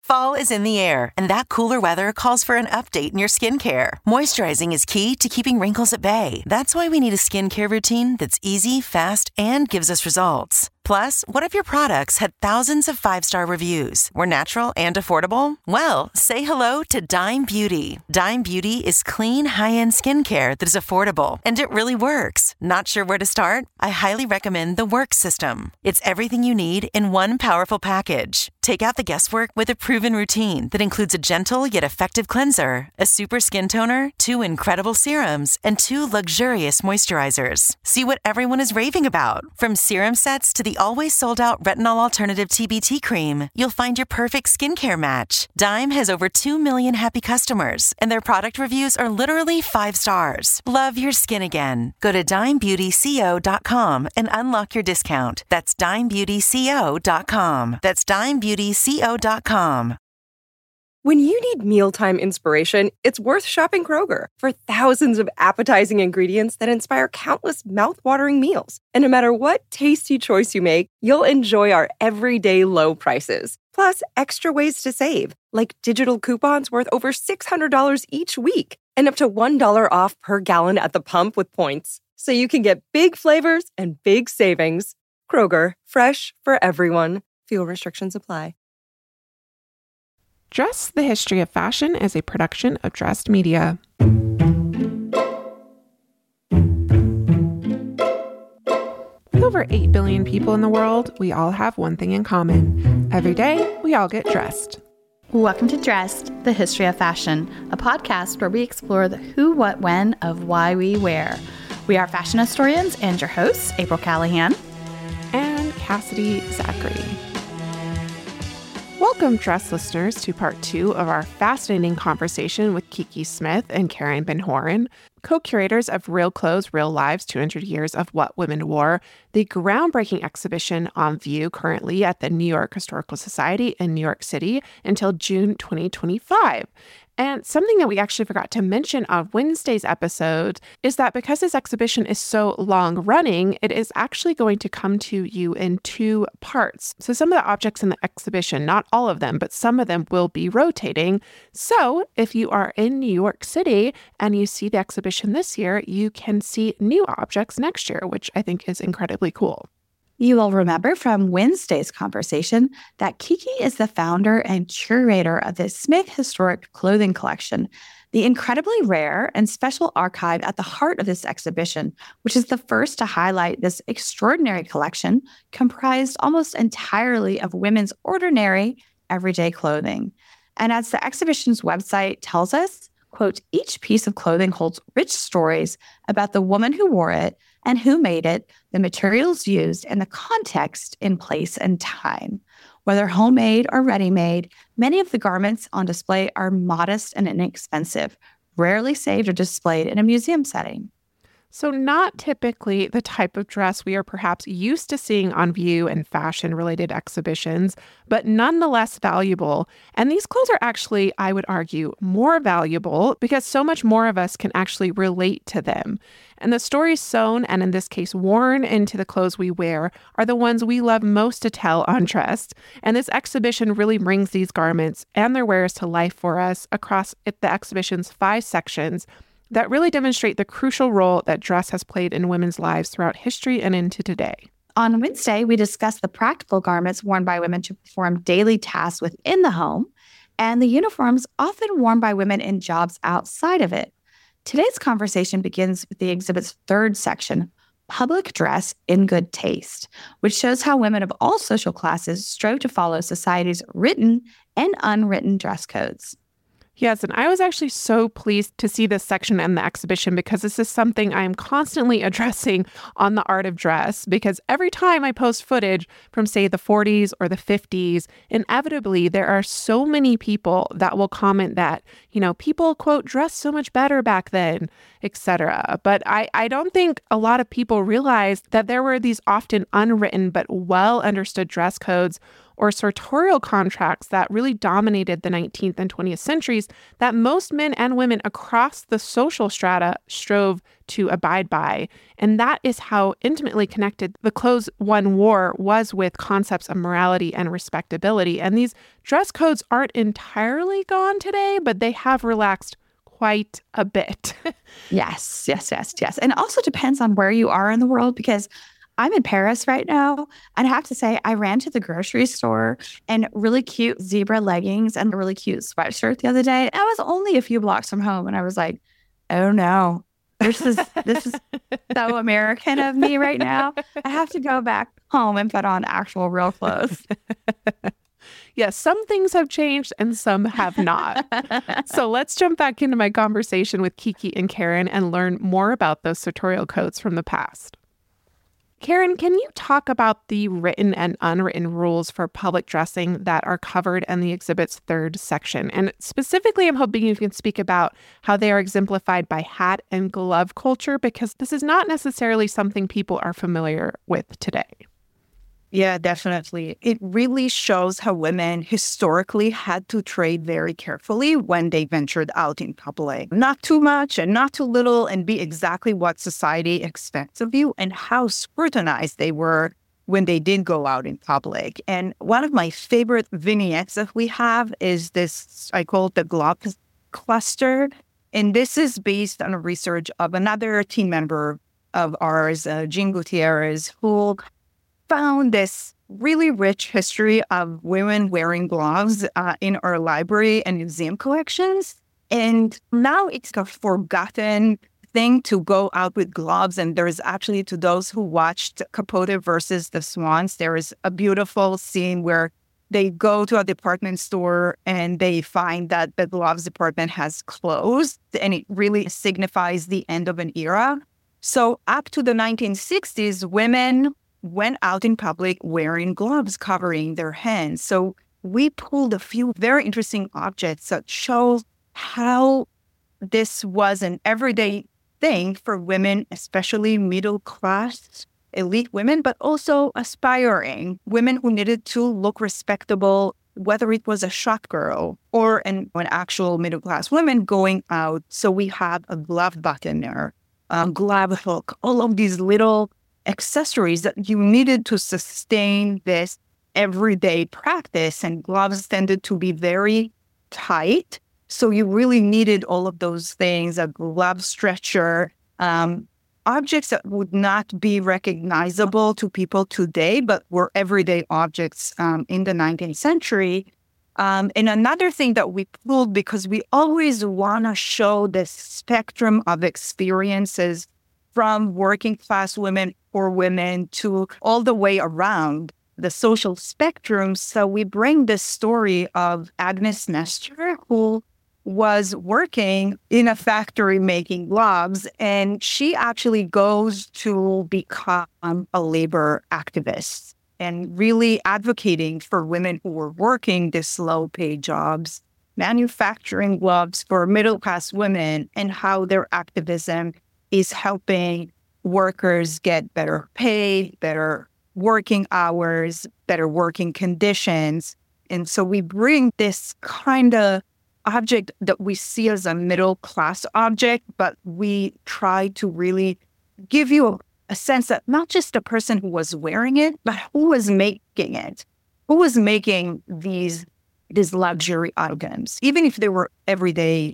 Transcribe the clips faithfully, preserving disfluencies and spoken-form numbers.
Fall is in the air, and that cooler weather calls for an update in your skincare. Moisturizing is key to keeping wrinkles at bay. That's why we need a skincare routine that's easy, fast, and gives us results. Plus, what if your products had thousands of five-star reviews, were natural and affordable? Well, say hello to Dime Beauty. Dime Beauty is clean, high-end skincare that is affordable, and it really works. Not sure where to start? I highly recommend the Work System. It's everything you need in one powerful package. Take out the guesswork with a proven routine that includes a gentle yet effective cleanser, a super skin toner, two incredible serums, and two luxurious moisturizers. See what everyone is raving about. From serum sets to the always sold-out retinol alternative T B T cream, you'll find your perfect skincare match. Dime has over two million happy customers, and their product reviews are literally five stars. Love your skin again. Go to dime beauty co dot com and unlock your discount. That's dime beauty co dot com. That's dime beauty co dot com. When you need mealtime inspiration, it's worth shopping Kroger for thousands of appetizing ingredients that inspire countless mouth-watering meals. And no matter what tasty choice you make, you'll enjoy our everyday low prices. Plus, extra ways to save, like digital coupons worth over six hundred dollars each week and up to one dollar off per gallon at the pump with points. So you can get big flavors and big savings. Kroger, fresh for everyone. Fuel restrictions apply. Dress, the History of Fashion is a production of Dressed Media. With over eight billion people in the world, we all have one thing in common. Every day, we all get dressed. Welcome to Dressed, the History of Fashion, a podcast where we explore the who, what, when of why we wear. We are fashion historians and your hosts, April Callahan and Cassidy Zachary. Welcome, Dress listeners, to part two of our fascinating conversation with Kiki Smith and Karen Ben-Horen, co-curators of Real Clothes, Real Lives, two hundred Years of What Women Wore, the groundbreaking exhibition on view currently at the New York Historical Society in New York City until June twenty twenty-five. And something that we actually forgot to mention on Wednesday's episode is that because this exhibition is so long running, it is actually going to come to you in two parts. So some of the objects in the exhibition, not all of them, but some of them will be rotating. So if you are in New York City and you see the exhibition this year, you can see new objects next year, which I think is incredibly cool. You will remember from Wednesday's conversation that Kiki is the founder and curator of the Smith Historic Clothing Collection, the incredibly rare and special archive at the heart of this exhibition, which is the first to highlight this extraordinary collection comprised almost entirely of women's ordinary, everyday clothing. And as the exhibition's website tells us, quote, each piece of clothing holds rich stories about the woman who wore it and who made it, the materials used, and the context in place and time. Whether homemade or ready-made, many of the garments on display are modest and inexpensive, rarely saved or displayed in a museum setting. So not typically the type of dress we are perhaps used to seeing on view and fashion-related exhibitions, but nonetheless valuable. And these clothes are actually, I would argue, more valuable because so much more of us can actually relate to them. And the stories sewn, and in this case worn into the clothes we wear, are the ones we love most to tell on Dressed. And this exhibition really brings these garments and their wearers to life for us across the exhibition's five sections that really demonstrate the crucial role that dress has played in women's lives throughout history and into today. On Wednesday, we discussed the practical garments worn by women to perform daily tasks within the home and the uniforms often worn by women in jobs outside of it. Today's conversation begins with the exhibit's third section, Public Dress in Good Taste, which shows how women of all social classes strove to follow society's written and unwritten dress codes. Yes, and I was actually so pleased to see this section in the exhibition because this is something I'm constantly addressing on The Art of Dress, because every time I post footage from, say, the forties or the fifties, inevitably there are so many people that will comment that, you know, people, quote, dress so much better back then, et cetera. But I, I don't think a lot of people realize that there were these often unwritten but well understood dress codes, or sartorial contracts that really dominated the nineteenth and twentieth centuries that most men and women across the social strata strove to abide by. And that is how intimately connected the clothes one wore was with concepts of morality and respectability. And these dress codes aren't entirely gone today, but they have relaxed quite a bit. Yes, yes, yes, yes. And it also depends on where you are in the world, because I'm in Paris right now, and I have to say, I ran to the grocery store and really cute zebra leggings and a really cute sweatshirt the other day. I was only a few blocks from home, and I was like, oh no, this is this is so American of me right now. I have to go back home and put on actual real clothes. Yes, some things have changed and some have not. So let's jump back into my conversation with Kiki and Karen and learn more about those sartorial codes from the past. Karen, can you talk about the written and unwritten rules for public dressing that are covered in the exhibit's third section? And specifically, I'm hoping you can speak about how they are exemplified by hat and glove culture, because this is not necessarily something people are familiar with today. Yeah, definitely. It really shows how women historically had to trade very carefully when they ventured out in public. Not too much and not too little, and be exactly what society expects of you, and how scrutinized they were when they did go out in public. And one of my favorite vignettes that we have is this, I call it the glove cluster. And this is based on a research of another team member of ours, uh, Jean Gutierrez, who found this really rich history of women wearing gloves uh, in our library and museum collections. And now it's a forgotten thing to go out with gloves. And there's actually, to those who watched Capote versus the Swans, there is a beautiful scene where they go to a department store and they find that the gloves department has closed, and it really signifies the end of an era. So up to the nineteen sixties, women went out in public wearing gloves covering their hands. So we pulled a few very interesting objects that show how this was an everyday thing for women, especially middle-class elite women, but also aspiring women who needed to look respectable, whether it was a shop girl or an, an actual middle-class woman going out. So we have a glove buttoner, a glove hook, all of these little accessories that you needed to sustain this everyday practice. And gloves tended to be very tight. So you really needed all of those things, a glove stretcher, um, objects that would not be recognizable to people today, but were everyday objects um, in the nineteenth century. Um, and another thing that we pulled, because we always want to show the spectrum of experiences from working class women or women to all the way around the social spectrum. So we bring this story of Agnes Nestor, who was working in a factory making gloves, and she actually goes to become a labor activist and really advocating for women who were working these low-paid jobs, manufacturing gloves for middle-class women, and how their activism is helping workers get better pay, better working hours, better working conditions. And so we bring this kind of object that we see as a middle-class object, but we try to really give you a, a sense that not just the person who was wearing it, but who was making it, who was making these, these luxury items. Even if they were everyday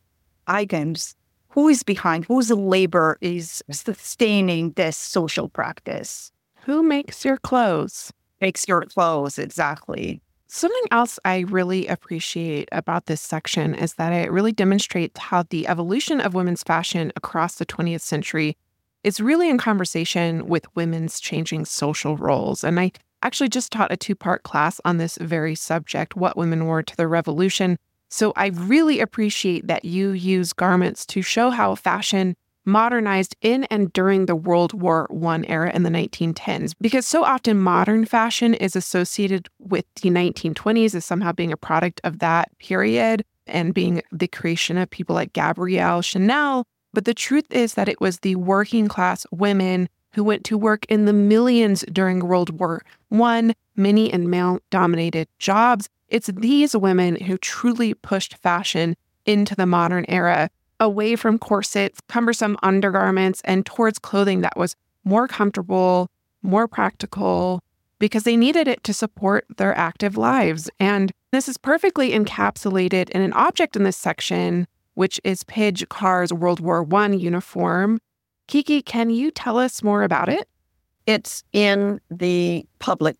items, who is behind, whose labor is sustaining this social practice? Who makes your clothes? Makes your clothes, exactly. Something else I really appreciate about this section is that it really demonstrates how the evolution of women's fashion across the twentieth century is really in conversation with women's changing social roles. And I actually just taught a two-part class on this very subject, what women wore to the revolution. So I really appreciate that you use garments to show how fashion modernized in and during the World War One era in the nineteen tens, because so often modern fashion is associated with the nineteen twenties as somehow being a product of that period and being the creation of people like Gabrielle Chanel. But the truth is that it was the working class women who went to work in the millions during World War One many in male-dominated jobs. It's these women who truly pushed fashion into the modern era, away from corsets, cumbersome undergarments, and towards clothing that was more comfortable, more practical, because they needed it to support their active lives. And this is perfectly encapsulated in an object in this section, which is Pidge Carr's World War One uniform. Kiki, can you tell us more about it? It's in the public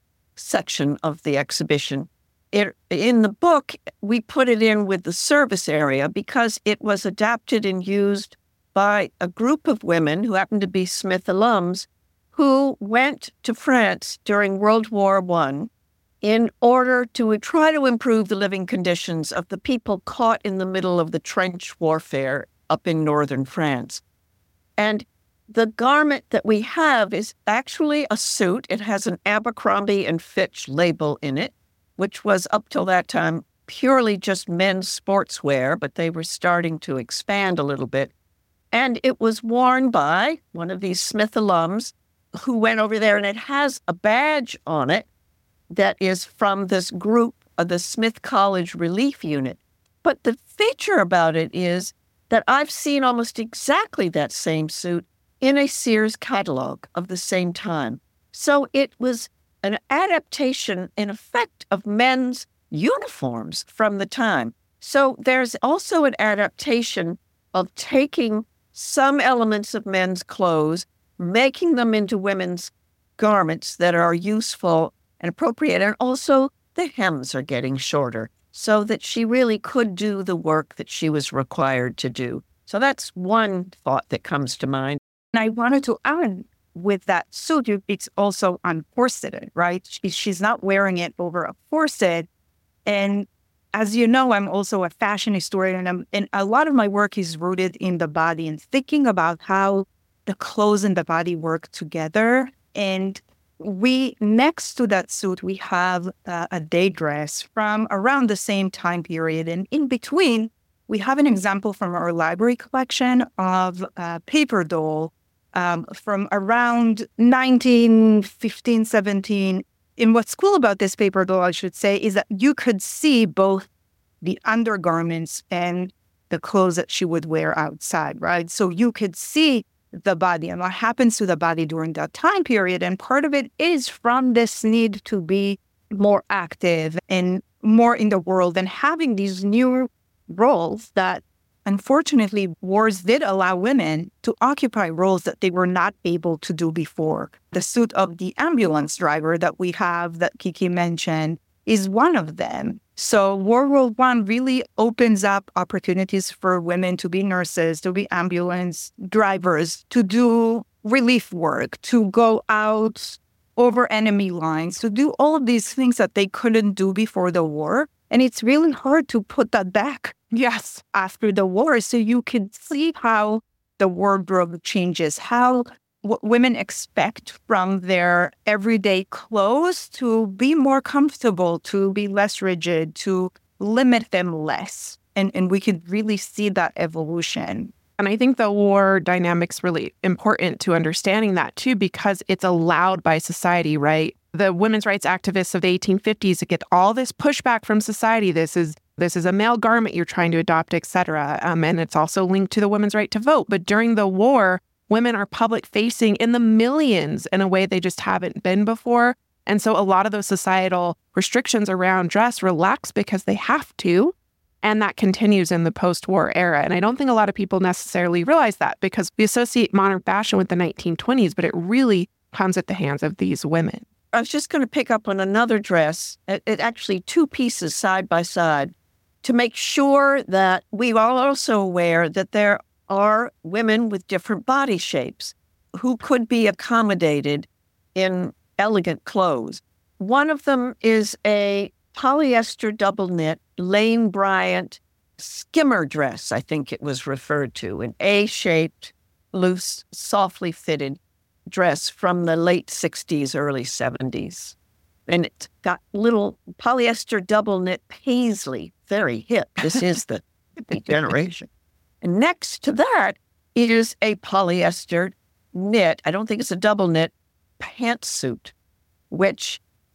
section of the exhibition. It, in the book, we put it in with the service area because it was adapted and used by a group of women who happened to be Smith alums who went to France during World War One in order to try to improve the living conditions of the people caught in the middle of the trench warfare up in northern France. And the garment that we have is actually a suit. It has an Abercrombie and Fitch label in it, which was up till that time purely just men's sportswear, but they were starting to expand a little bit. And it was worn by one of these Smith alums who went over there, and it has a badge on it that is from this group of the Smith College Relief Unit. But the feature about it is that I've seen almost exactly that same suit in a Sears catalog of the same time. So it was an adaptation, in effect, of men's uniforms from the time. So there's also an adaptation of taking some elements of men's clothes, making them into women's garments that are useful and appropriate. And also the hems are getting shorter so that she really could do the work that she was required to do. So that's one thought that comes to mind. And I wanted to add, with that suit, it's also uncorseted, right? She, she's not wearing it over a corset. And as you know, I'm also a fashion historian, and, I'm, and a lot of my work is rooted in the body and thinking about how the clothes and the body work together. And we, next to that suit, we have uh, a day dress from around the same time period. And in between, we have an example from our library collection of a paper doll Um, from around nineteen fifteen, seventeen. And what's cool about this paper doll, I should say, is that you could see both the undergarments and the clothes that she would wear outside, right? So you could see the body and what happens to the body during that time period. And part of it is from this need to be more active and more in the world and having these new roles that, unfortunately, wars did allow women to occupy roles that they were not able to do before. The suit of the ambulance driver that we have, that Kiki mentioned, is one of them. So World War One really opens up opportunities for women to be nurses, to be ambulance drivers, to do relief work, to go out over enemy lines, to do all of these things that they couldn't do before the war. And it's really hard to put that back. Yes. After the war. So you can see how the wardrobe changes, how what women expect from their everyday clothes to be more comfortable, to be less rigid, to limit them less. And, and we could really see that evolution. And I think the war dynamic's really important to understanding that too, because it's allowed by society, right? The women's rights activists of the eighteen fifties get all this pushback from society. This is this is a male garment you're trying to adopt, et cetera. Um, and it's also linked to the women's right to vote. But during the war, women are public facing in the millions in a way they just haven't been before. And so a lot of those societal restrictions around dress relax because they have to. And that continues in the post-war era. And I don't think a lot of people necessarily realize that because we associate modern fashion with the nineteen twenties, but it really comes at the hands of these women. I was just going to pick up on another dress, it, it actually two pieces side by side, to make sure that we are also aware that there are women with different body shapes who could be accommodated in elegant clothes. One of them is a polyester double knit Lane Bryant skimmer dress, I think it was referred to, an A-shaped, loose, softly fitted dress from the late sixties, early seventies. And it's got little polyester double knit paisley, very hip. This is the hippie generation. And next to that is a polyester knit, I don't think it's a double knit, pantsuit, which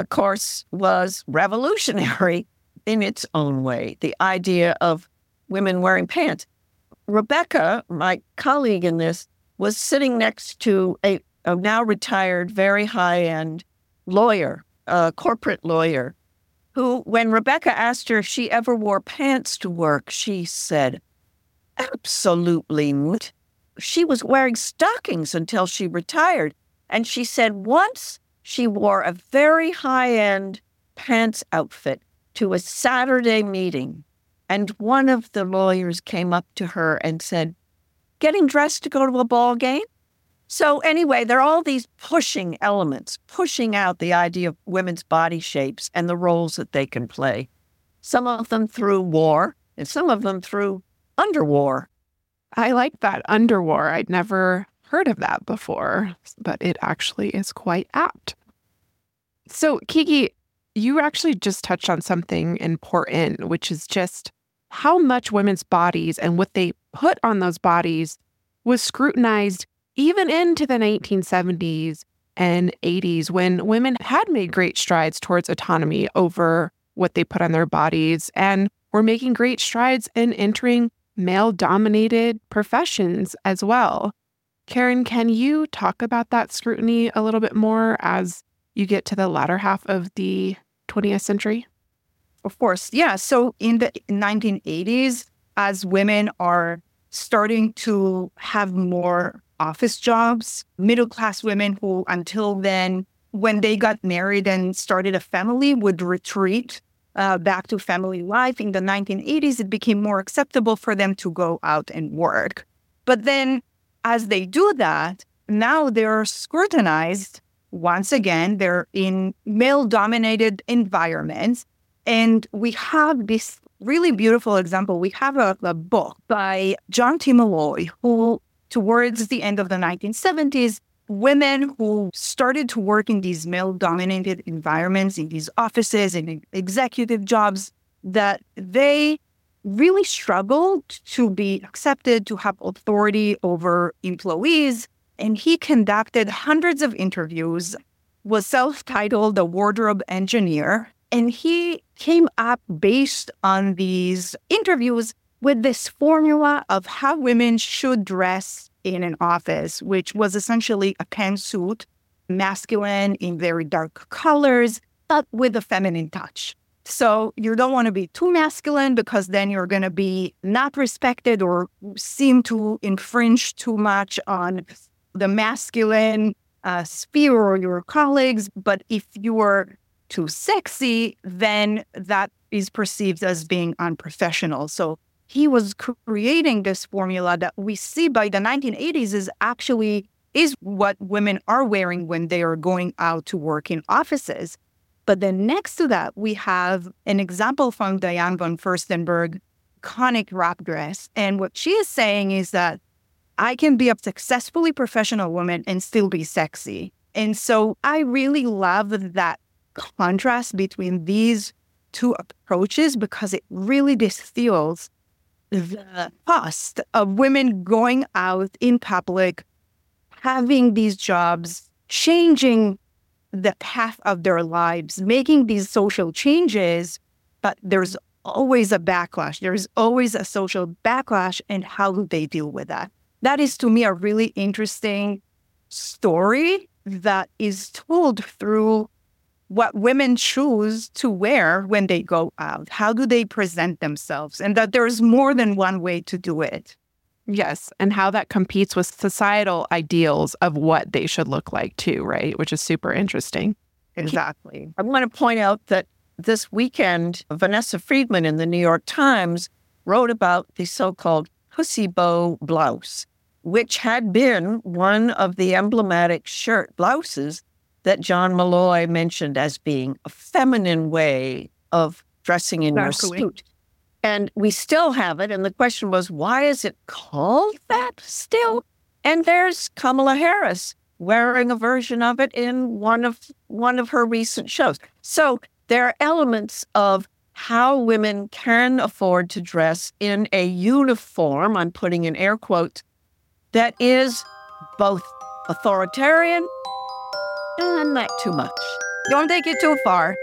of course, was revolutionary in its own way, the idea of women wearing pants. Rebecca, my colleague in this, was sitting next to a, a now retired, very high-end lawyer, a corporate lawyer, who, when Rebecca asked her if she ever wore pants to work, she said, absolutely not. She was wearing stockings until she retired. And she said once she wore a very high-end pants outfit to a Saturday meeting. And one of the lawyers came up to her and said, getting dressed to go to a ball game? So anyway, there are all these pushing elements, pushing out the idea of women's body shapes and the roles that they can play. Some of them through war and some of them through underwar. I like that, underwar. I'd never heard of that before, but it actually is quite apt. So, Kiki, you actually just touched on something important, which is just how much women's bodies and what they put on those bodies was scrutinized even into the nineteen seventies and eighties, when women had made great strides towards autonomy over what they put on their bodies and were making great strides in entering male-dominated professions as well. Karen, can you talk about that scrutiny a little bit more as you get to the latter half of the twentieth century? Of course, yeah. So in the nineteen eighties, as women are starting to have more office jobs, middle-class women who until then, when they got married and started a family, would retreat uh, back to family life. In the nineteen eighties, it became more acceptable for them to go out and work. But then as they do that, now they're scrutinized. Once again, they're in male-dominated environments. And we have this really beautiful example. We have a, a book by John T. Malloy, who towards the end of the nineteen seventies, women who started to work in these male-dominated environments, in these offices, in executive jobs, that they really struggled to be accepted, to have authority over employees. And he conducted hundreds of interviews, was self-titled a wardrobe engineer. And he came up based on these interviews with this formula of how women should dress in an office, which was essentially a pantsuit, masculine in very dark colors, but with a feminine touch. So you don't want to be too masculine because then you're going to be not respected or seem to infringe too much on the masculine uh, sphere or your colleagues. But if you're too sexy, then that is perceived as being unprofessional. So he was creating this formula that we see by the nineteen eighties is actually is what women are wearing when they are going out to work in offices. But then next to that, we have an example from Diane von Furstenberg, iconic wrap dress. And what she is saying is that I can be a successfully professional woman and still be sexy. And so I really love that contrast between these two approaches because it really distills the cost of women going out in public, having these jobs, changing the path of their lives, making these social changes, but there's always a backlash. There's always a social backlash, and how do they deal with that? That is, to me, a really interesting story that is told through what women choose to wear when they go out. How do they present themselves? And that there's more than one way to do it. Yes, and how that competes with societal ideals of what they should look like too, right? Which is super interesting. Exactly. I want to point out that this weekend, Vanessa Friedman in the New York Times wrote about the so-called pussy bow blouse, which had been one of the emblematic shirt blouses that John Malloy mentioned as being a feminine way of dressing in Exactly. your suit. And we still have it. And the question was, why is it called that still? And there's Kamala Harris wearing a version of it in one of one of her recent shows. So there are elements of how women can afford to dress in a uniform, I'm putting in air quotes, that is both authoritarian and not too much. Don't take it too far.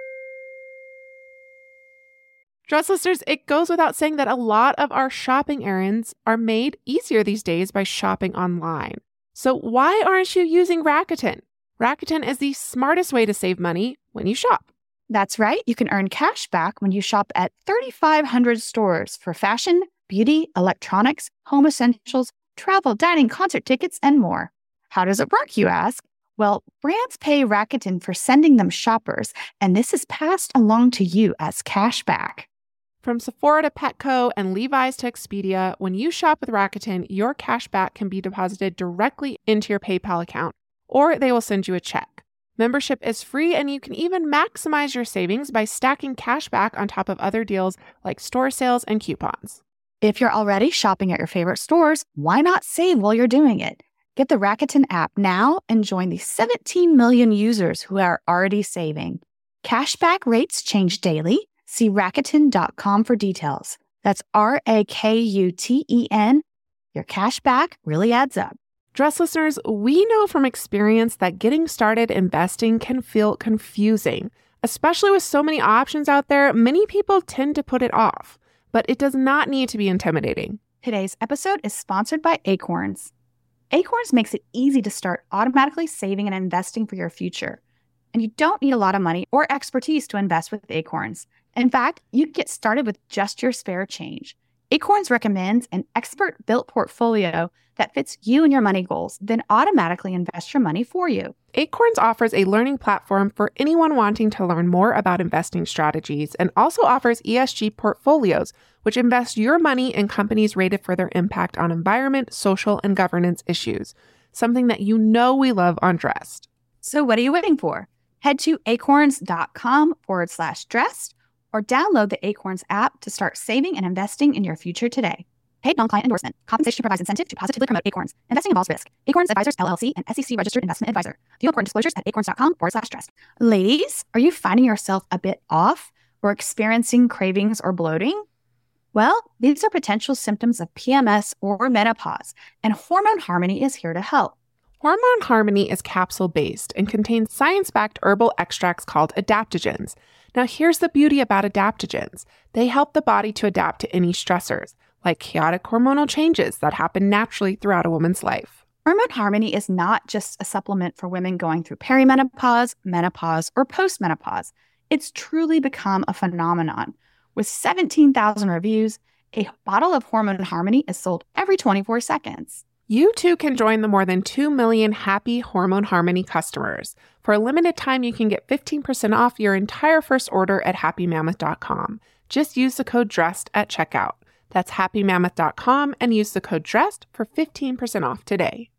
Dress listeners, it goes without saying that a lot of our shopping errands are made easier these days by shopping online. So why aren't you using Rakuten? Rakuten is the smartest way to save money when you shop. That's right. You can earn cash back when you shop at thirty-five hundred stores for fashion, beauty, electronics, home essentials, travel, dining, concert tickets, and more. How does it work, you ask? Well, brands pay Rakuten for sending them shoppers, and this is passed along to you as cash back. From Sephora to Petco and Levi's to Expedia, when you shop with Rakuten, your cash back can be deposited directly into your PayPal account, or they will send you a check. Membership is free, and you can even maximize your savings by stacking cash back on top of other deals like store sales and coupons. If you're already shopping at your favorite stores, why not save while you're doing it? Get the Rakuten app now and join the seventeen million users who are already saving. Cashback rates change daily. See Rakuten dot com for details. That's R A K U T E N. Your cashback really adds up. Dress listeners, we know from experience that getting started investing can feel confusing. Especially with so many options out there, many people tend to put it off. But it does not need to be intimidating. Today's episode is sponsored by Acorns. Acorns makes it easy to start automatically saving and investing for your future. And you don't need a lot of money or expertise to invest with Acorns. In fact, you can get started with just your spare change. Acorns recommends an expert-built portfolio that fits you and your money goals, then automatically invest your money for you. Acorns offers a learning platform for anyone wanting to learn more about investing strategies and also offers E S G portfolios, which invest your money in companies rated for their impact on environment, social, and governance issues, something that you know we love on Dressed. So what are you waiting for? Head to acorns.com forward slash dressed or download the Acorns app to start saving and investing in your future today. Paid non-client endorsement. Compensation provides incentive to positively promote Acorns. Investing involves risk. Acorns Advisors, L L C, an S E C-registered investment advisor. View important disclosures at acorns.com forward slash dressed. Ladies, are you finding yourself a bit off or experiencing cravings or bloating? Well, these are potential symptoms of P M S or menopause, and Hormone Harmony is here to help. Hormone Harmony is capsule-based and contains science-backed herbal extracts called adaptogens. Now, here's the beauty about adaptogens. They help the body to adapt to any stressors, like chaotic hormonal changes that happen naturally throughout a woman's life. Hormone Harmony is not just a supplement for women going through perimenopause, menopause, or postmenopause. It's truly become a phenomenon. With seventeen thousand reviews, a bottle of Hormone Harmony is sold every twenty-four seconds. You too can join the more than two million happy Hormone Harmony customers. For a limited time, you can get fifteen percent off your entire first order at happy mammoth dot com. Just use the code DRESSED at checkout. That's happy mammoth dot com and use the code DRESSED for fifteen percent off today.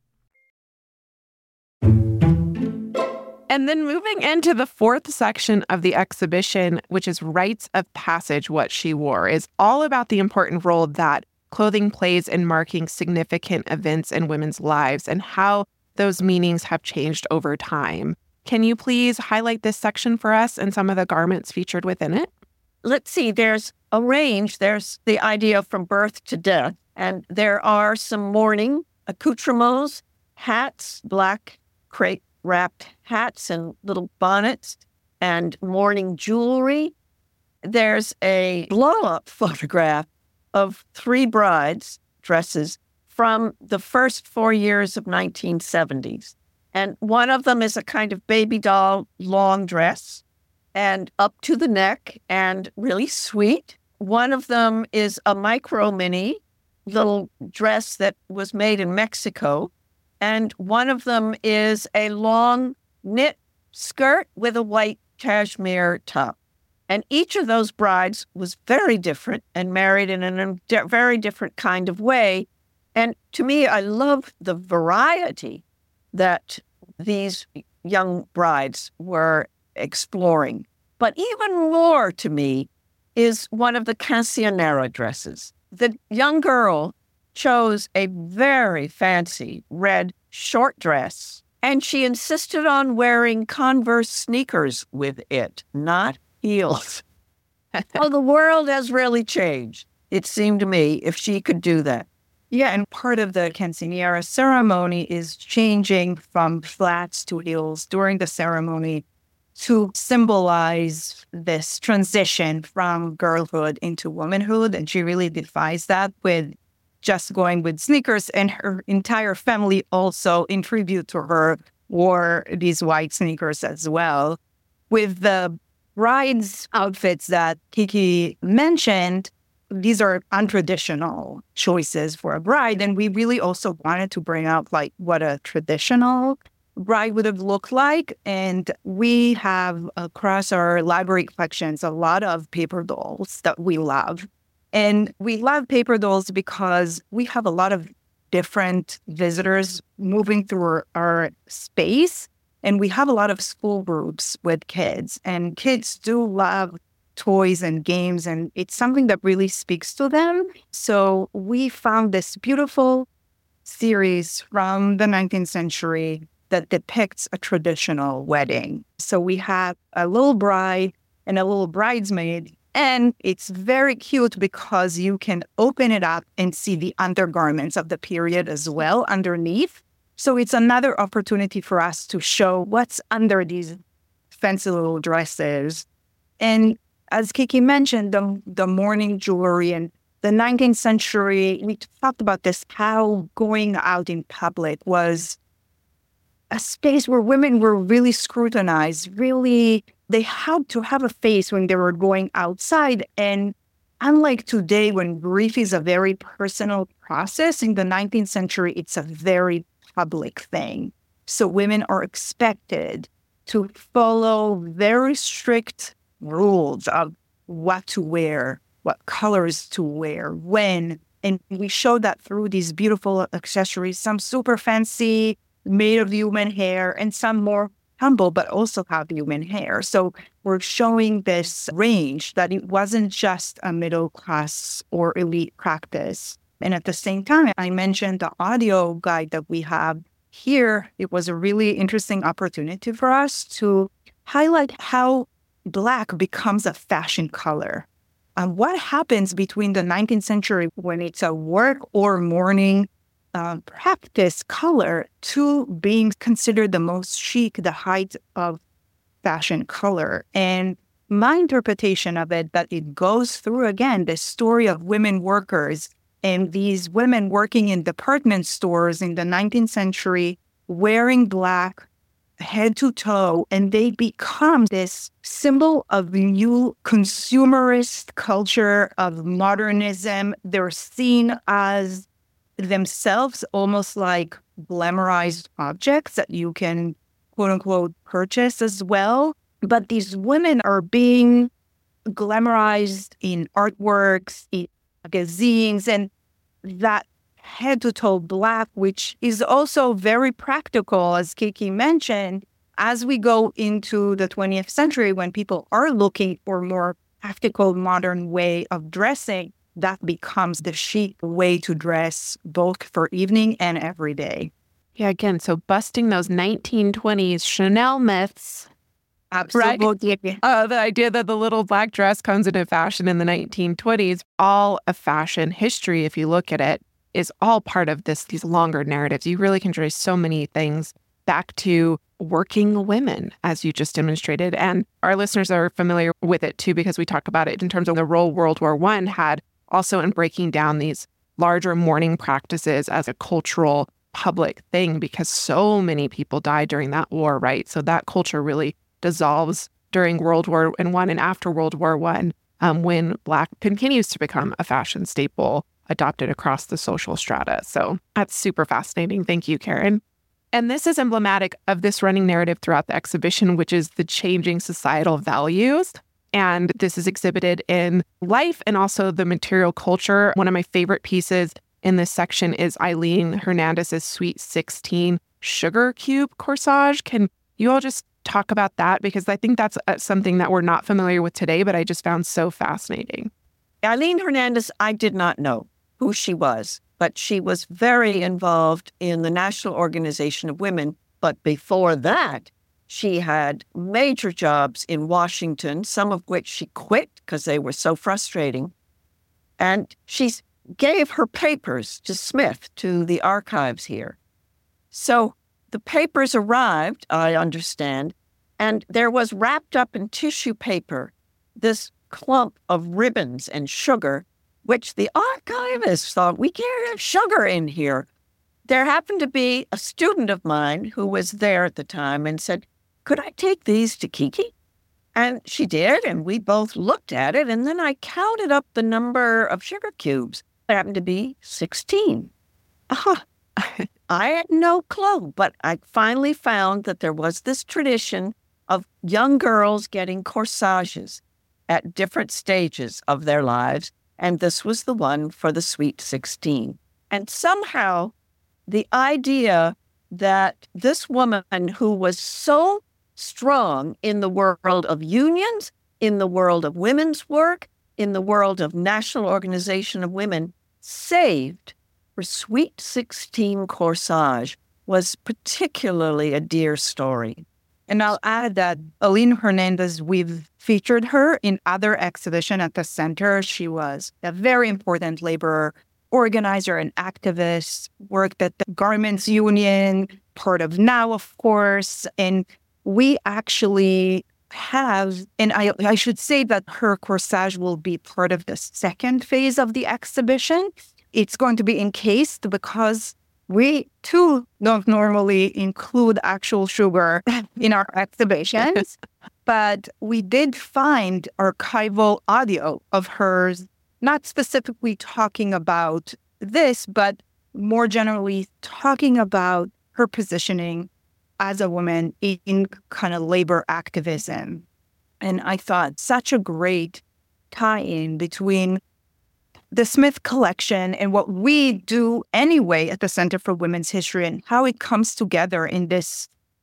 And then moving into the fourth section of the exhibition, which is Rites of Passage, What She Wore, is all about the important role that clothing plays in marking significant events in women's lives and how those meanings have changed over time. Can you please highlight this section for us and some of the garments featured within it? Let's see, there's a range. There's the idea from birth to death, and there are some mourning accoutrements, hats, black crepe wrapped hats and little bonnets, and mourning jewelry. There's a blow-up photograph of three brides' dresses from the first four years of nineteen seventies. And one of them is a kind of baby doll long dress and up to the neck and really sweet. One of them is a micro mini little dress that was made in Mexico. And one of them is a long knit skirt with a white cashmere top. And each of those brides was very different and married in a di- very different kind of way. And to me, I love the variety that these young brides were exploring. But even more to me is one of the Cancionera dresses. The young girl chose a very fancy red short dress, and she insisted on wearing Converse sneakers with it, not heels. Oh, the world has really changed, it seemed to me, if she could do that. Yeah, and part of the quinceañera ceremony is changing from flats to heels during the ceremony to symbolize this transition from girlhood into womanhood. And she really defies that with just going with sneakers. And her entire family also, in tribute to her, wore these white sneakers as well. With the bride's outfits that Kiki mentioned, these are untraditional choices for a bride. And we really also wanted to bring out like what a traditional bride would have looked like. And we have across our library collections a lot of paper dolls that we love. And we love paper dolls because we have a lot of different visitors moving through our, our space. And we have a lot of school groups with kids. And kids do love toys and games. And it's something that really speaks to them. So we found this beautiful series from the nineteenth century that depicts a traditional wedding. So we have a little bride and a little bridesmaid. And it's very cute because you can open it up and see the undergarments of the period as well underneath. So it's another opportunity for us to show what's under these fancy little dresses. And as Kiki mentioned, the, the mourning jewelry and the nineteenth century, we talked about this, how going out in public was a space where women were really scrutinized, really, they had to have a face when they were going outside. And unlike today, when grief is a very personal process, in the nineteenth century, it's a very public thing. So women are expected to follow very strict rules of what to wear, what colors to wear, when. And we show that through these beautiful accessories, some super fancy, made of human hair, and some more humble, but also have human hair. So we're showing this range that it wasn't just a middle class or elite practice. And at the same time, I mentioned the audio guide that we have here. It was a really interesting opportunity for us to highlight how Black becomes a fashion color. And what happens between the nineteenth century when it's a work or mourning Uh, practice color to being considered the most chic, the height of fashion color. And my interpretation of it, that it goes through, again, the story of women workers and these women working in department stores in the nineteenth century, wearing Black head to toe, and they become this symbol of new consumerist culture, of modernism. They're seen as themselves almost like glamorized objects that you can, quote unquote, purchase as well. But these women are being glamorized in artworks, in magazines, and that head to toe Black, which is also very practical, as Kiki mentioned, as we go into the twentieth century, when people are looking for more practical, modern way of dressing, that becomes the chic way to dress both for evening and every day. Yeah, again, so busting those nineteen twenties Chanel myths. Absolutely. Right? Uh, the idea that the little Black dress comes into fashion in the nineteen twenties, all of fashion history, if you look at it, is all part of this, these longer narratives. You really can trace so many things back to working women, as you just demonstrated. And our listeners are familiar with it too, because we talk about it in terms of the role World War One had also in breaking down these larger mourning practices as a cultural public thing, because so many people died during that war, right? So that culture really dissolves during World War One and after World War One, um, when Black continues to become a fashion staple adopted across the social strata. So that's super fascinating. Thank you, Karen. And this is emblematic of this running narrative throughout the exhibition, which is the changing societal values. And this is exhibited in life and also the material culture. One of my favorite pieces in this section is Eileen Hernandez's Sweet sixteen sugar cube corsage. Can you all just talk about that? Because I think that's something that we're not familiar with today, but I just found so fascinating. Eileen Hernandez, I did not know who she was, but she was very involved in the National Organization of Women. But before that, she had major jobs in Washington, some of which she quit because they were so frustrating. And she gave her papers to Smith, to the archives here. So the papers arrived, I understand, And there was wrapped up in tissue paper this clump of ribbons and sugar, which the archivist thought, we can't have sugar in here. There happened to be a student of mine who was there at the time and said, could I take these to Kiki? And she did, and we both looked at it, and then I counted up the number of sugar cubes. It happened to be sixteen. Uh-huh. I had no clue, but I finally found that there was this tradition of young girls getting corsages at different stages of their lives, and this was the one for the Sweet sixteen. And somehow the idea that this woman who was so strong in the world of unions, in the world of women's work, in the world of National Organization of Women, saved her Sweet sixteen corsage was particularly a dear story. And I'll add that Aline Hernandez, we've featured her in other exhibitions at the center. She was a very important labor organizer and activist, worked at the Garments Union, part of NOW, of course. And we actually have, and I, I should say that her corsage will be part of the second phase of the exhibition. It's going to be encased because we, too, don't normally include actual sugar in our exhibitions. But we did find archival audio of hers, not specifically talking about this, but more generally talking about her positioning as a woman in kind of labor activism. And I thought such a great tie-in between the Smith collection and what we do anyway at the Center for Women's History and how it comes together in this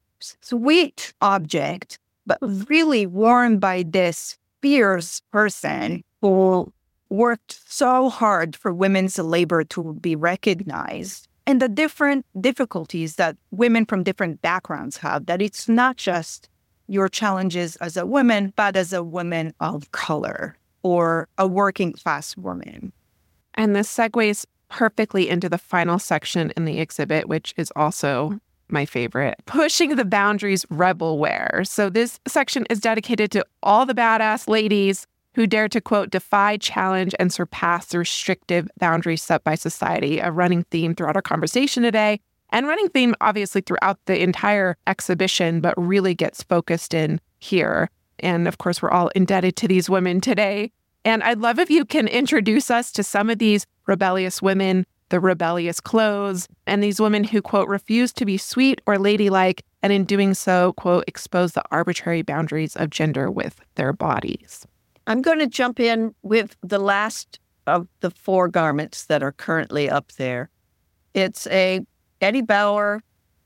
sweet object, but really worn by this fierce person who worked so hard for women's labor to be recognized, and the different difficulties that women from different backgrounds have, that it's not just your challenges as a woman, but as a woman of color or a working class woman. And this segues perfectly into the final section in the exhibit, which is also my favorite, Pushing the Boundaries Rebel Wear. So this section is dedicated to all the badass ladies who dare to, quote, defy, challenge, and surpass the restrictive boundaries set by society, a running theme throughout our conversation today, and running theme, obviously, throughout the entire exhibition, but really gets focused in here. And, of course, we're all indebted to these women today. And I'd love if you can introduce us to some of these rebellious women, the rebellious clothes, and these women who, quote, refuse to be sweet or ladylike, and in doing so, quote, expose the arbitrary boundaries of gender with their bodies. I'm going to jump in with the last of the four garments that are currently up there. It's a Eddie Bauer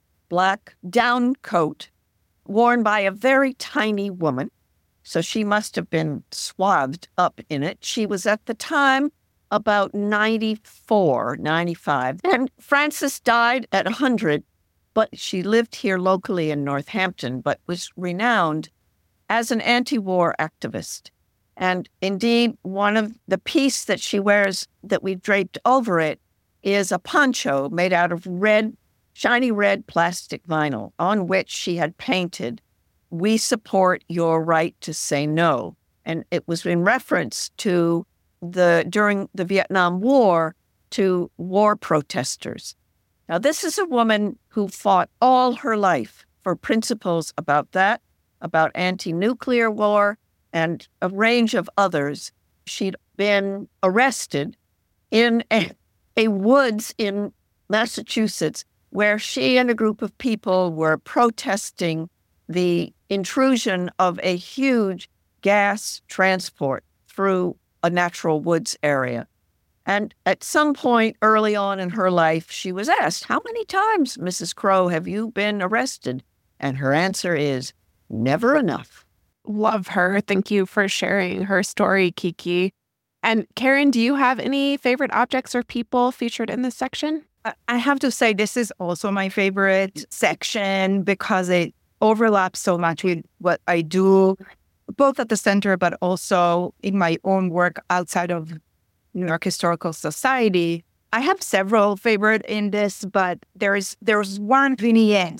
black down coat worn by a very tiny woman. So she must have been swathed up in it. She was at the time about ninety-four, ninety-five. And Frances died at one hundred, but she lived here locally in Northampton, but was renowned as an anti-war activist. And indeed, one of the piece that she wears that we draped over it is a poncho made out of red, shiny red plastic vinyl on which she had painted, "We support your right to say no." And it was in reference to the, during the Vietnam War, to war protesters. Now, this is a woman who fought all her life for principles about that, about anti-nuclear war, and a range of others. She'd been arrested in a, a woods in Massachusetts where she and a group of people were protesting the intrusion of a huge gas transport through a natural woods area. And at some point early on in her life, she was asked, "How many times, Missus Crow, have you been arrested?" And her answer is, "Never enough." Love her. Thank you for sharing her story, Kiki. And Karen, do you have any favorite objects or people featured in this section? I have to say this is also my favorite section because it overlaps so much with what I do, both at the center, but also in my own work outside of New York Historical Society. I have several favorite in this, but there is there's one vignette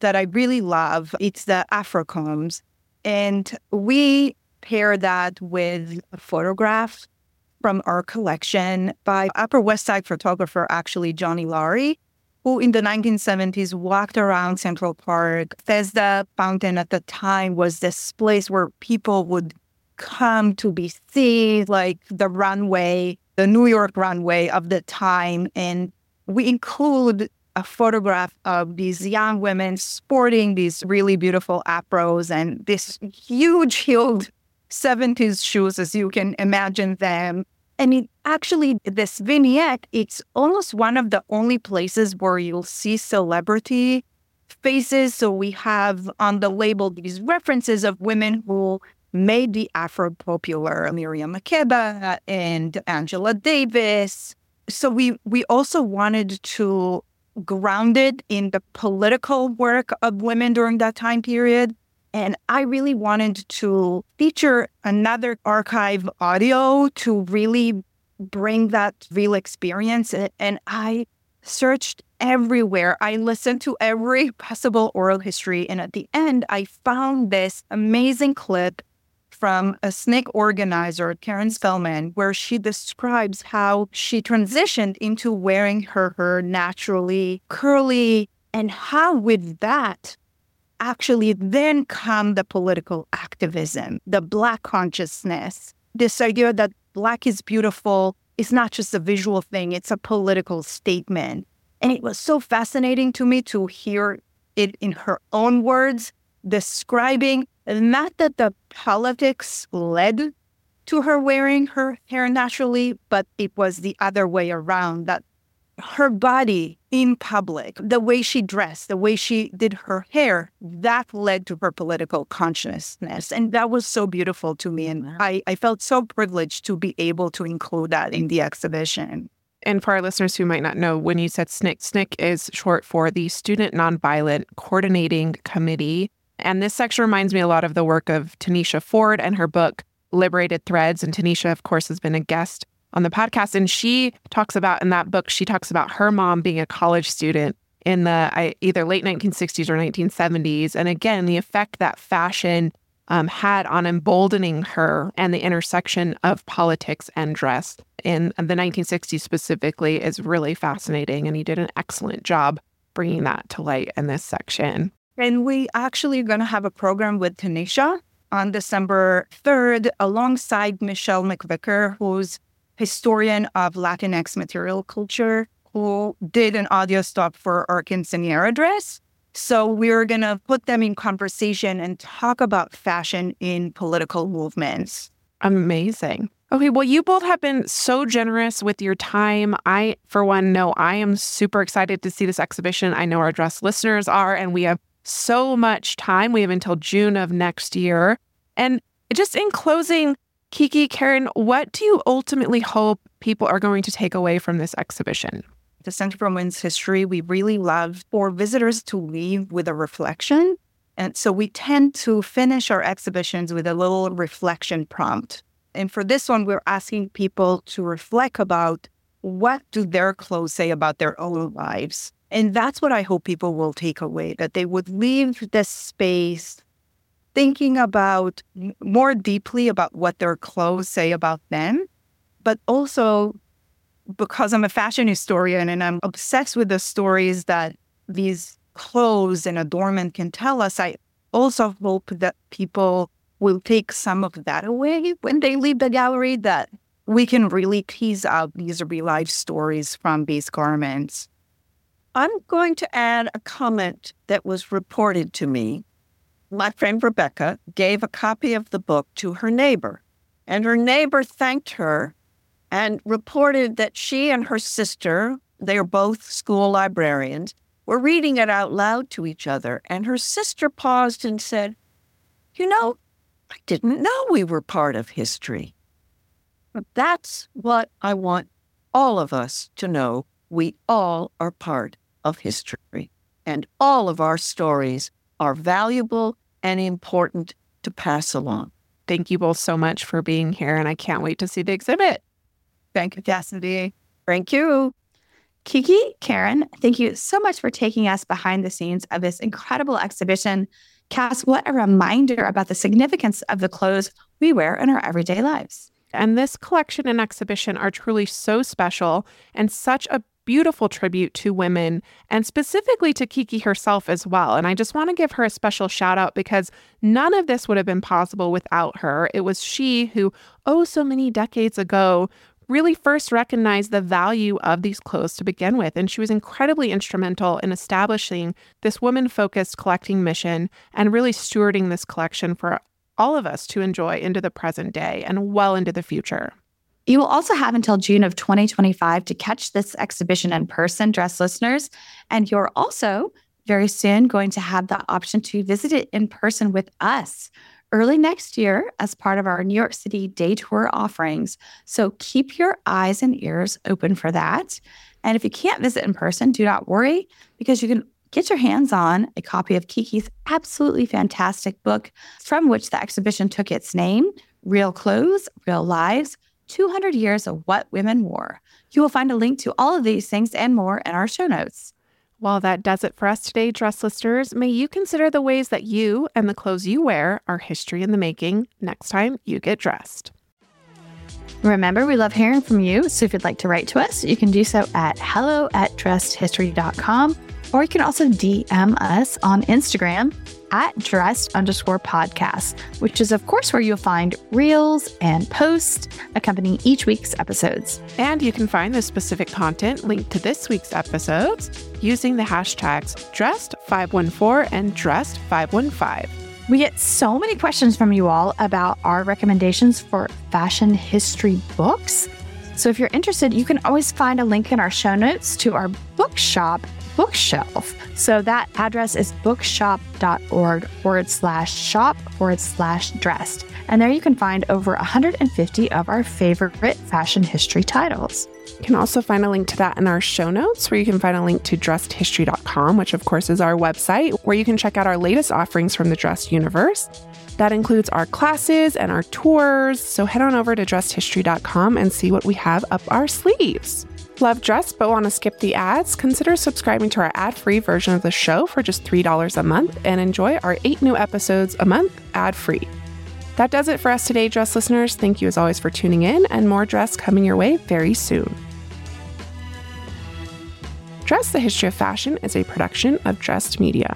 that I really love. It's the Afrocombs. And we pair that with a photograph from our collection by Upper West Side photographer, actually, Johnny Laurie, who in the nineteen seventies walked around Central Park. Bethesda Fountain at the time was this place where people would come to be seen, like the runway, the New York runway of the time. And we include a photograph of these young women sporting these really beautiful afros and this huge heeled seventies shoes, as you can imagine them. And it actually, this vignette, it's almost one of the only places where you'll see celebrity faces. So we have on the label these references of women who made the Afro popular, Miriam Makeba and Angela Davis. So we, we also wanted to ground it in the political work of women during that time period. And I really wanted to feature another archive audio to really bring that real experience. And I searched everywhere. I listened to every possible oral history. And at the end, I found this amazing clip from a S N C C organizer, Karen Spellman, where she describes how she transitioned into wearing her hair naturally curly, and how with that actually then come the political activism, the Black consciousness, this idea that Black is beautiful is not just a visual thing, it's a political statement. And it was so fascinating to me to hear it in her own words, describing not that the politics led to her wearing her hair naturally, but it was the other way around, that her body in public, the way she dressed, the way she did her hair, that led to her political consciousness. And that was so beautiful to me. And I, I felt so privileged to be able to include that in the exhibition. And for our listeners who might not know, when you said S N C C, S N C C is short for the Student Nonviolent Coordinating Committee. And this section reminds me a lot of the work of Tanisha Ford and her book, Liberated Threads. And Tanisha, of course, has been a guest on the podcast. And she talks about, in that book, she talks about her mom being a college student in the I, either late nineteen sixties or nineteen seventies. And again, the effect that fashion um, had on emboldening her and the intersection of politics and dress in the nineteen sixties specifically is really fascinating. And you did an excellent job bringing that to light in this section. And we actually are going to have a program with Tanisha on December third, alongside Michelle McVicker, who's historian of Latinx material culture, who did an audio stop for our quinceañera dress. So we're going to put them in conversation and talk about fashion in political movements. Amazing. Okay, well, you both have been so generous with your time. I, for one, know I am super excited to see this exhibition. I know our dress listeners are, and we have so much time. We have until June of next year. And just in closing, Kiki, Karen, what do you ultimately hope people are going to take away from this exhibition? The Center for Women's History, we really love for visitors to leave with a reflection. And so we tend to finish our exhibitions with a little reflection prompt. And for this one, we're asking people to reflect about what do their clothes say about their own lives. And that's what I hope people will take away, that they would leave this space thinking about more deeply about what their clothes say about them, but also because I'm a fashion historian and I'm obsessed with the stories that these clothes and adornment can tell us, I also hope that people will take some of that away when they leave the gallery, that we can really tease out these real life stories from these garments. I'm going to add a comment that was reported to me. My friend Rebecca gave a copy of the book to her neighbor, and her neighbor thanked her and reported that she and her sister, they are both school librarians, were reading it out loud to each other. And her sister paused and said, "You know, I didn't know we were part of history." But that's what I want all of us to know. We all are part of history, and all of our stories are valuable and important to pass along. Thank you both so much for being here, and I can't wait to see the exhibit. Thank you, Cassidy. Thank you. Kiki, Karen, thank you so much for taking us behind the scenes of this incredible exhibition. Cass, what a reminder about the significance of the clothes we wear in our everyday lives. And this collection and exhibition are truly so special and such a beautiful tribute to women, and specifically to Kiki herself as well. And I just want to give her a special shout out because none of this would have been possible without her. It was she who, oh, so many decades ago, really first recognized the value of these clothes to begin with. And she was incredibly instrumental in establishing this woman-focused collecting mission and really stewarding this collection for all of us to enjoy into the present day and well into the future. You will also have until June of twenty twenty-five to catch this exhibition in person, Dress listeners. And you're also very soon going to have the option to visit it in person with us early next year as part of our New York City Day Tour offerings. So keep your eyes and ears open for that. And if you can't visit in person, do not worry, because you can get your hands on a copy of Kiki's absolutely fantastic book from which the exhibition took its name, Real Clothes, Real Lives, two hundred years of What Women Wore. You will find a link to all of these things and more in our show notes. Well, that does it for us today, Dress listeners. May you consider the ways that you and the clothes you wear are history in the making next time you get dressed. Remember, we love hearing from you, so if you'd like to write to us, you can do so at hello at dressed history dot com, or you can also D M us on Instagram at dressed underscore podcast, which is, of course, where you'll find reels and posts accompanying each week's episodes. And you can find the specific content linked to this week's episodes using the hashtags dressed five one four and dressed five one five. We get so many questions from you all about our recommendations for fashion history books. So if you're interested, you can always find a link in our show notes to our bookshop bookshelf. So that address is bookshop.org forward slash shop forward slash dressed. And there you can find over one hundred fifty of our favorite fashion history titles. You can also find a link to that in our show notes, where you can find a link to dressed history dot com, which of course is our website, where you can check out our latest offerings from the Dressed universe. That includes our classes and our tours. So head on over to dressed history dot com and see what we have up our sleeves. Love Dressed but want to skip the ads? Consider subscribing to our ad-free version of the show for just three dollars a month and enjoy our eight new episodes a month ad-free. That does it for us today, Dress listeners. Thank you as always for tuning in, and more Dress coming your way very soon. Dress, the History of Fashion is a production of Dressed Media.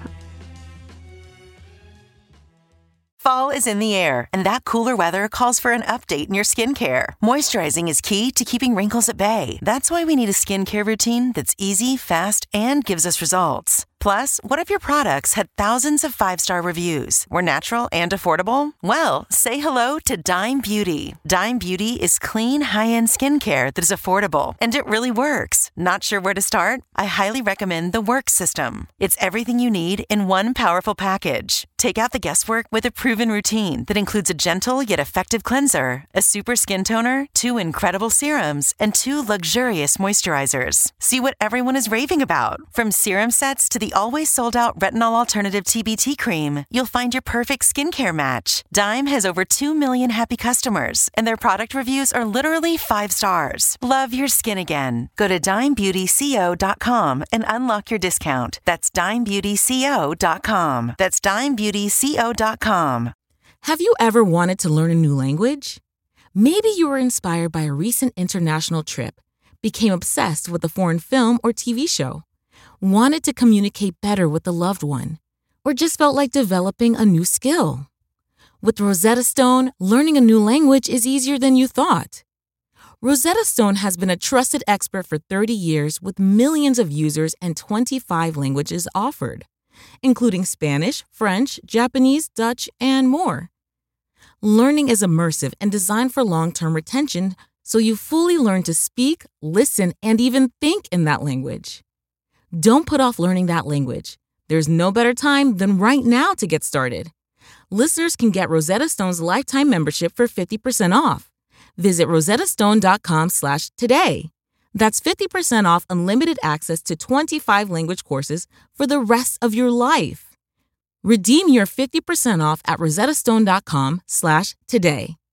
Fall is in the air, and that cooler weather calls for an update in your skincare. Moisturizing is key to keeping wrinkles at bay. That's why we need a skincare routine that's easy, fast, and gives us results. Plus, what if your products had thousands of five-star reviews, were natural and affordable? Well, say hello to Dime Beauty. Dime Beauty is clean, high-end skincare that is affordable, and it really works. Not sure where to start? I highly recommend the Work System. It's everything you need in one powerful package. Take out the guesswork with a proven routine that includes a gentle yet effective cleanser, a super skin toner, two incredible serums, and two luxurious moisturizers. See what everyone is raving about. From serum sets to the always sold-out retinol alternative T B T cream, you'll find your perfect skincare match. Dime has over two million happy customers, and their product reviews are literally five stars. Love your skin again. Go to dime beauty co dot com and unlock your discount. That's dime beauty co dot com. That's dime beauty co dot com. Have you ever wanted to learn a new language? Maybe you were inspired by a recent international trip, became obsessed with a foreign film or T V show, wanted to communicate better with a loved one, or just felt like developing a new skill. With Rosetta Stone, learning a new language is easier than you thought. Rosetta Stone has been a trusted expert for thirty years with millions of users and twenty-five languages offered, including Spanish, French, Japanese, Dutch, and more. Learning is immersive and designed for long-term retention, so you fully learn to speak, listen, and even think in that language. Don't put off learning that language. There's no better time than right now to get started. Listeners can get Rosetta Stone's lifetime membership for fifty percent off. Visit rosettastone.com slash today. That's fifty percent off unlimited access to twenty-five language courses for the rest of your life. Redeem your fifty percent off at rosettastone.com slash today.